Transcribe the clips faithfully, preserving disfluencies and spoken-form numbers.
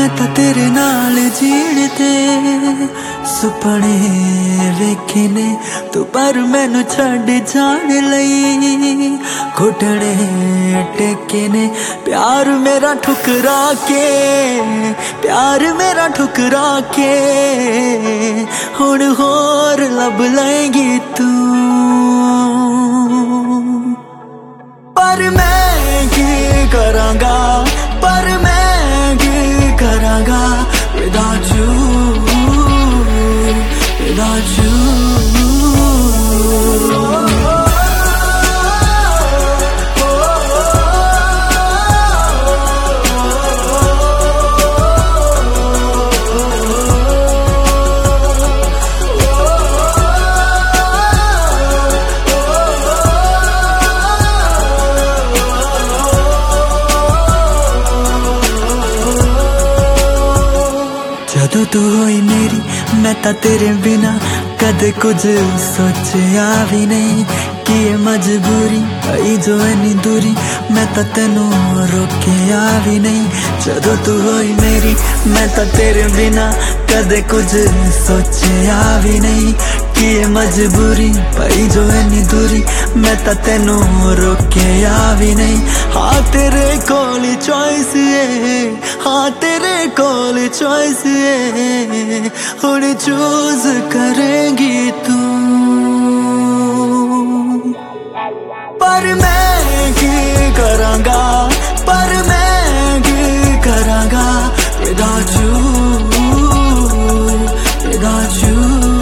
मैं तो तेरे नाल जीण ते सुपने वेखे ने तू पर मैनू छड़ जान लई घुटने टेके ने प्यार मेरा ठुकरा के प्यार मेरा ठुकरा के हुण होर लब लेंगी तू पर मैं की करांगा पर मैं की करांगा without you without you जदों तू होई मेरी मैं ता तेरे बिना कदे कुछ सोचा भी नहीं कि ये मजबूरी आई जो इन्नी दूरी मैं ता तेनू रोकिया भी नहीं जदों तू होई मेरी मैं ता तेरे बिना कदे कुछ सोचा भी नहीं कि ये मजबूरी पाई जो इन्नी दूरी मैं ता तेनू रोकिया भी नहीं हाँ तेरे कोल चॉइस है हाँ तेरे कोल चॉइस है हुण चूज करेंगी तू पर मैं की करांगा पर मैं की करांगा without you without you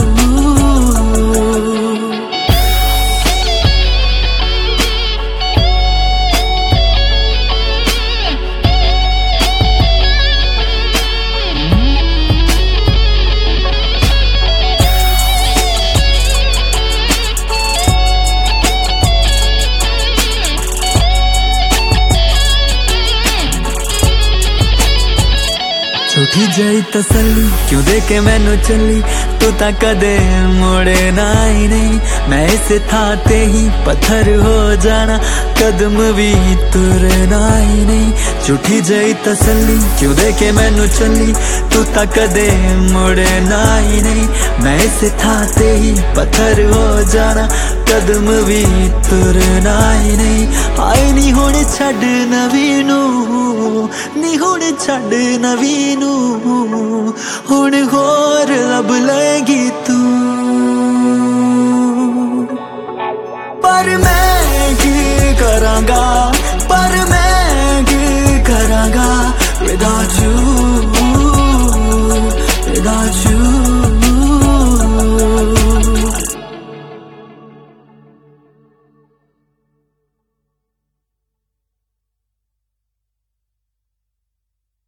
झूठी जई तसल्ली क्यों दे के मैनू चली तू ता कदे मुड़े ना ही नहीं मैं इस था ते ही पत्थर हो जाना कदम भी तुरना ही नहीं झूठी जई तसल्ली क्यों दे के मैनू चली तू ता कदे मुड़े ना ही नहीं मैं इस था ते ही पत्थर हो जाना कदम भी तुरना ही नहीं आए नी हुण छड़ नवीनू नी हुण छड़ नवीनू हुण होर लब लेंगी